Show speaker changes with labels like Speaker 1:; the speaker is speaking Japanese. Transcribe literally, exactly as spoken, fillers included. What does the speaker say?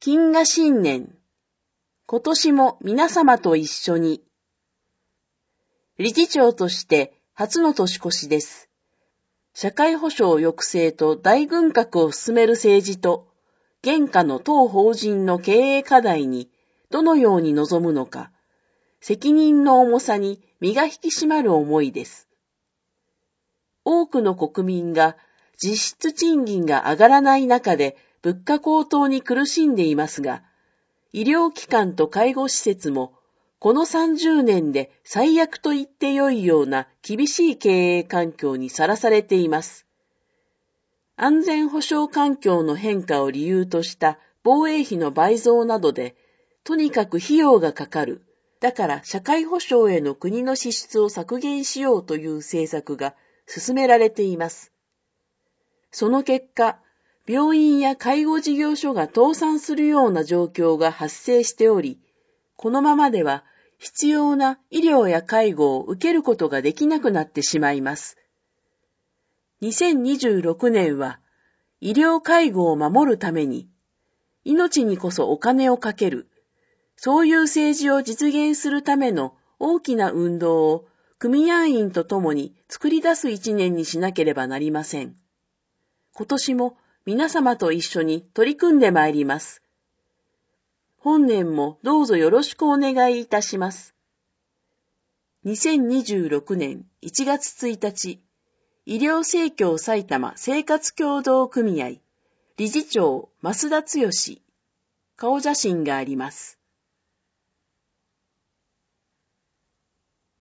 Speaker 1: 金河新年、今年も皆様と一緒に。理事長として初の年越しです。社会保障抑制と大軍拡を進める政治と、現下の当法人の経営課題にどのように臨むのか、責任の重さに身が引き締まる思いです。多くの国民が実質賃金が上がらない中で物価高騰に苦しんでいますが、医療機関と介護施設もこのさんじゅうねんで最悪と言ってよいような厳しい経営環境にさらされています。安全保障環境の変化を理由とした防衛費の倍増などで、とにかく費用がかかる。だから社会保障への国の支出を削減しようという政策が進められています。その結果、病院や介護事業所が倒産するような状況が発生しており、このままでは必要な医療や介護を受けることができなくなってしまいます。にせんにじゅうろくねんは医療介護を守るために、命にこそお金をかける、そういう政治を実現するための大きな運動を組合員とともに作り出す一年にしなければなりません。今年も皆様と一緒に取り組んでまいります。本年もどうぞよろしくお願いいたします。にせんにじゅうろくねんいちがつついたち、医療生協埼玉生活協同組合理事長増田剛、顔写真があります。